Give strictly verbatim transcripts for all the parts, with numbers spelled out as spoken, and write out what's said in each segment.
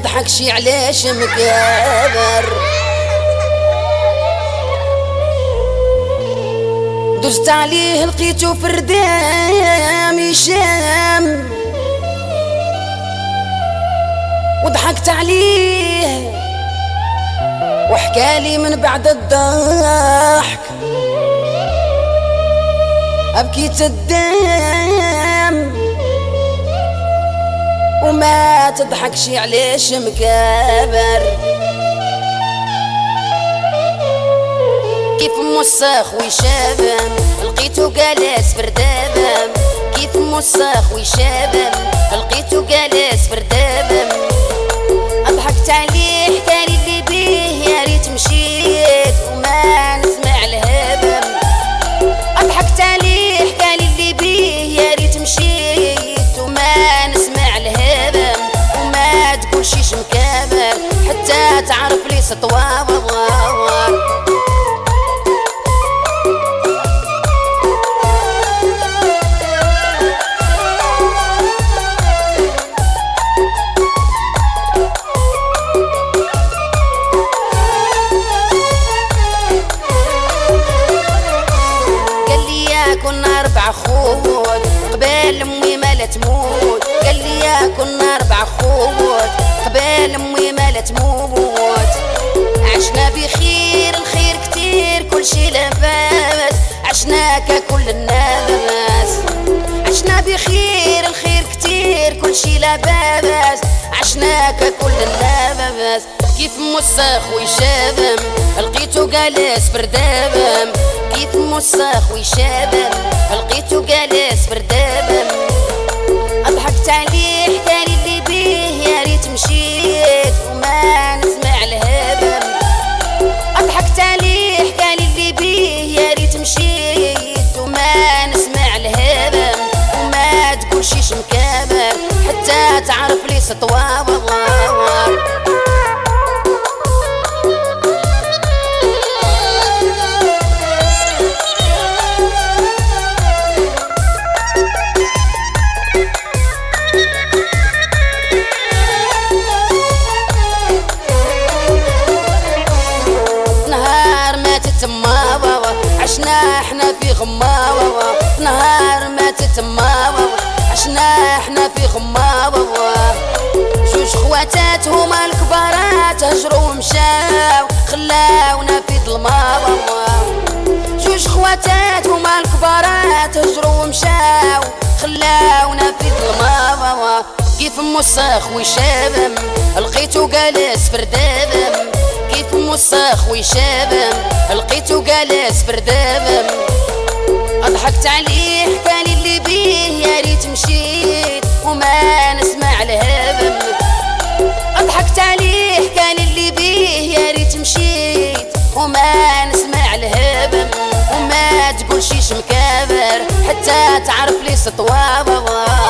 ضحكش علاش مكابر. دزت عليه لقيتو فردام يشام وضحكت عليه وحكالي من بعد الضحك أبكيت الدم وما تضحكش علاش مكابر. كيف موسخ ويشابم لقيتو جالس فردابم. كيف موسخ ويشابم لقيتو جالس فردابم. ضحكت عليه حكالي اللي بيه يا ريت مشيت وما نسمع الهبم. ضحكت عليه حكالي اللي بيه يا ريت مشيت وما نسمع الهبم. وما تقولشيش مكابر حتى تعرف لي سطوة. كنا أربع خوت قبال أمي ما لا تموت. قال لي يا كنا أربع خوت قبال أمي ما لا تموت. عشنا بخير الخير كتير كل شي لاباس. عشنا ككل الناس. عشنا بخير الخير كتير كل شي لاباس. عشنا ككل الناس. كيف موسخ ويشابم لقيتو جالس فردابم. كيف موسخ ويشابم لقيتو جالس فردابم. ضحكت عليه حكالي اللي بيه يا ريت مشيت وما نسمع الهبم. ضحكت عليه حكالي اللي بيه يا ريت مشيت وما نسمع الهبم. وما تقولشيش مكابر حتى تعرف لي سطوة. عشنا احنا في غماوة. نهار ما تتماوة عشنا احنا في غماوة. جوج خواتات هما الكبارات هجروا ومشاو خلاونا في ظلماوة. جوج خواتات هما الكبارات هجروا ومشاو خلاونا في ظلماوة. كيف موسخ ويشابم لقيتو جالس فردابم. كيف موسخ ويشابم لقيتو جالس فردابم. ضحكت عليه حكالي اللي بيه يا ريت مشيت وما نسمع الهبم. ضحكت عليه حكالي اللي بيه يا ريت مشيت وما نسمع الهبم. وما تقولشيش مكابر حتى تعرف لي سطوة.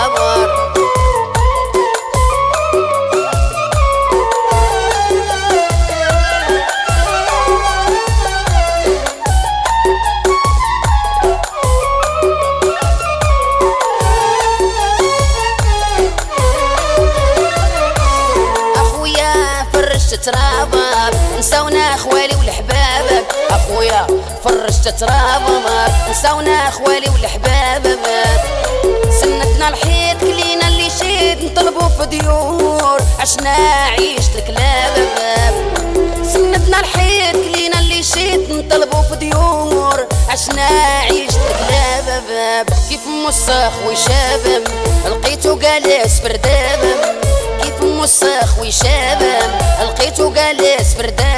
ترابط نساونا خوالي والحباب. اخويا فرشت ترابط نساونا خوالي والحباب. سندنا الحيط كلينا اللي شيد نطلبو في ديور عشنا عيشت الكلاب. سندنا الحيط كلينا اللي شيد نطلبو في ديور عشنا عيشت الكلاب. كيف موسخ ويشابم لقيتو جالس فردابم. كيف موسخ ويشابم لقيتو جالس فردابم.